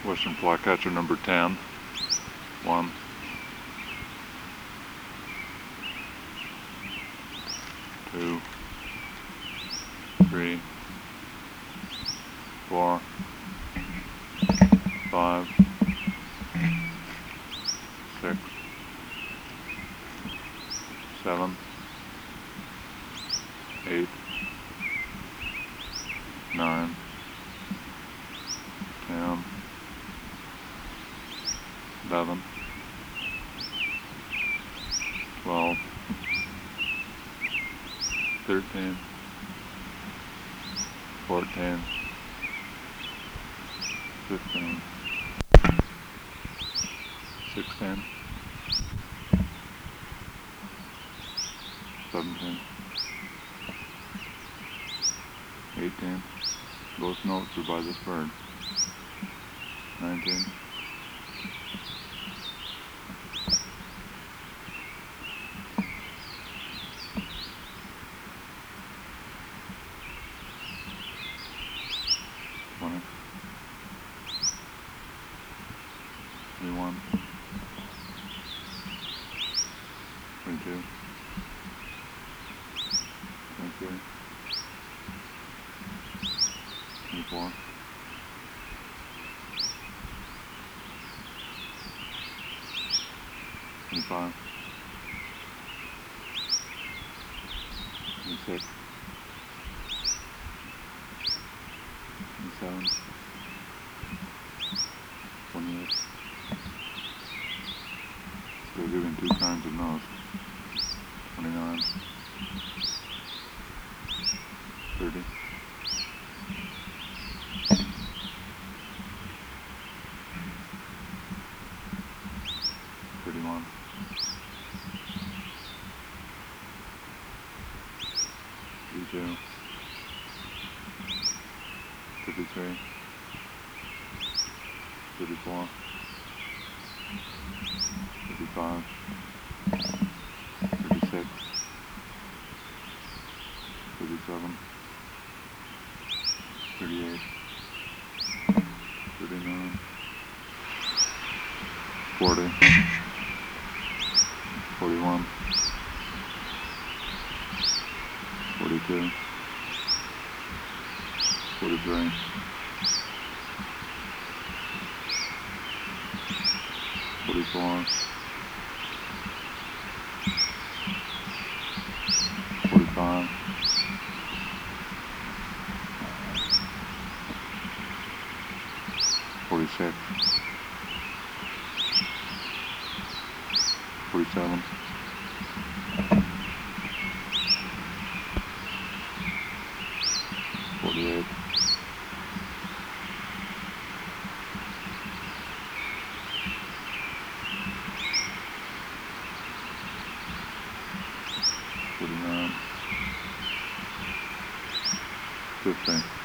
Western flycatcher number 10. 1, 2, 3, 4, 5, 6, 7, 8, 9, 10, 11, 12, 13, 14, 15, 16, 17, 18, those notes are by this bird, 19, 20, 21, 22, 23, 24, 25, 26, 27, 28. They're giving two kinds of nose. 29, 30, 31, 32, 33, 34, 35, 36, 37, 38, 39, 40, 41, 42, 43, 44, 45, 46, 47, 48, 49, 50.